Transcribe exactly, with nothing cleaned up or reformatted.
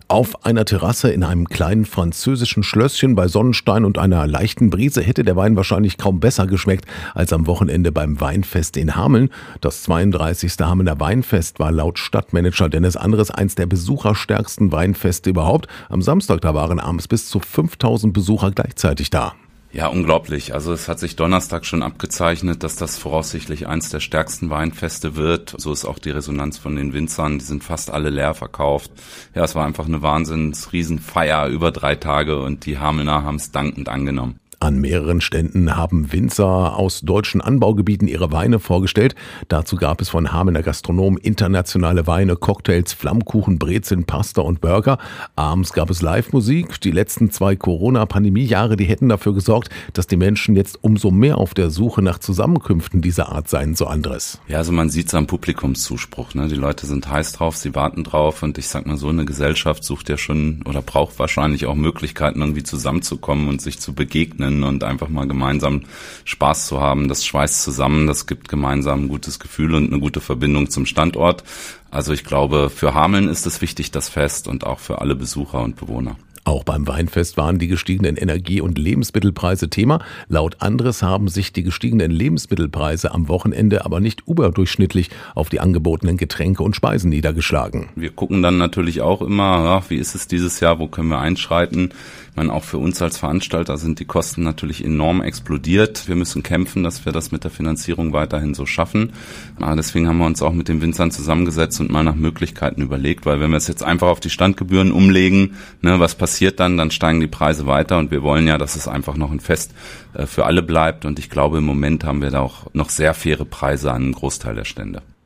Auf einer Terrasse in einem kleinen französischen Schlösschen bei Sonnenschein und einer leichten Brise hätte der Wein wahrscheinlich kaum besser geschmeckt als am Wochenende beim Weinfest in Hameln. Das zweiunddreißigste Hamelner Weinfest war laut Stadtmanager Dennis Andres eins der besucherstärksten Weinfeste überhaupt. Am Samstag, da waren abends bis zu fünftausend Besucher gleichzeitig da. Ja, unglaublich. Also es hat sich Donnerstag schon abgezeichnet, dass das voraussichtlich eins der stärksten Weinfeste wird. So ist auch die Resonanz von den Winzern. Die sind fast alle leer verkauft. Ja, es war einfach eine Wahnsinns-Riesenfeier über drei Tage und die Hamelner haben es dankend angenommen. An mehreren Ständen haben Winzer aus deutschen Anbaugebieten ihre Weine vorgestellt. Dazu gab es von Hamelner Gastronomen internationale Weine, Cocktails, Flammkuchen, Brezeln, Pasta und Burger. Abends gab es Live-Musik. Die letzten zwei Corona-Pandemie-Jahre, die hätten dafür gesorgt, dass die Menschen jetzt umso mehr auf der Suche nach Zusammenkünften dieser Art seien, so Andres. Ja, also man sieht es am Publikumszuspruch, ne? Die Leute sind heiß drauf, sie warten drauf und ich sag mal so, eine Gesellschaft sucht ja schon oder braucht wahrscheinlich auch Möglichkeiten, irgendwie zusammenzukommen und sich zu begegnen und einfach mal gemeinsam Spaß zu haben. Das schweißt zusammen, das gibt gemeinsam ein gutes Gefühl und eine gute Verbindung zum Standort. Also ich glaube, für Hameln ist es wichtig, das Fest, und auch für alle Besucher und Bewohner. Auch beim Weinfest waren die gestiegenen Energie- und Lebensmittelpreise Thema. Laut Andres haben sich die gestiegenen Lebensmittelpreise am Wochenende aber nicht überdurchschnittlich auf die angebotenen Getränke und Speisen niedergeschlagen. Wir gucken dann natürlich auch immer, ja, wie ist es dieses Jahr, wo können wir einschreiten? Ich meine, auch für uns als Veranstalter sind die Kosten natürlich enorm explodiert. Wir müssen kämpfen, dass wir das mit der Finanzierung weiterhin so schaffen. Aber deswegen haben wir uns auch mit den Winzern zusammengesetzt und mal nach Möglichkeiten überlegt, weil wenn wir es jetzt einfach auf die Standgebühren umlegen, ne, was passiert dann? Dann steigen die Preise weiter und wir wollen ja, dass es einfach noch ein Fest äh, für alle bleibt, und ich glaube, im Moment haben wir da auch noch sehr faire Preise an einem Großteil der Stände.